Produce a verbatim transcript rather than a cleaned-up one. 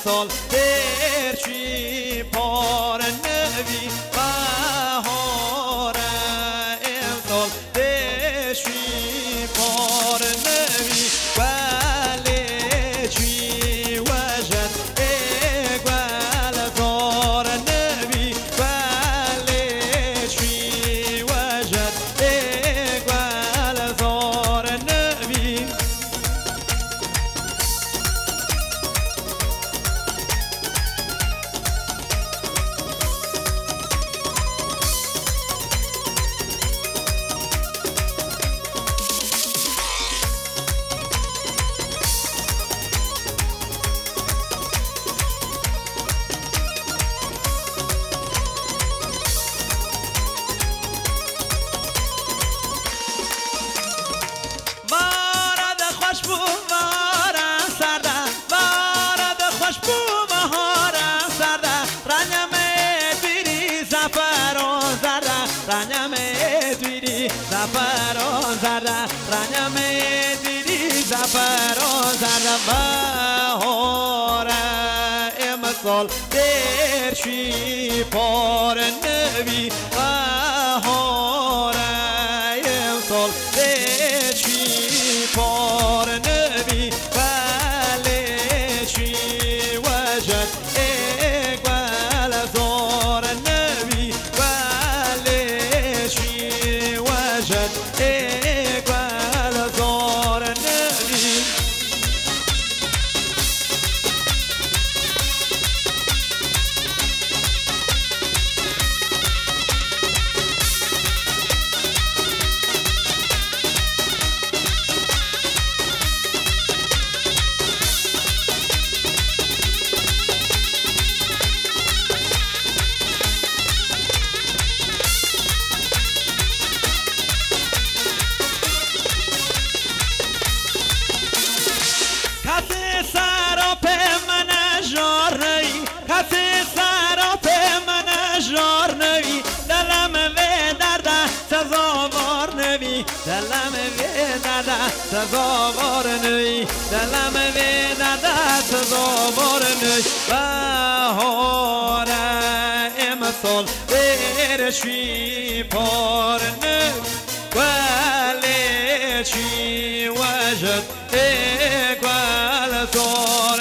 امسال درچی پار نوی بهار امسال درچی پار نوی ولی چی وجد اقبال دار نوی ولی چی وجد اقبال دار نوی زفران زرده رنم دیدی زفران زرده بهار امسال درچی پار نوی بهار امسال درچی پار نوی ولی چی وجد اقبال زار نوی ولی چی وجد اقبال زار نوی کسی سراپ من جار نوی کسی سراپ من جار نوی دلم وی درده سزاوار نوی دلم وی درده سزاوار نوی دلم وی درده سزاوار نوی بهار امسال درچی پار نوی ولی چی وجد اقبال زار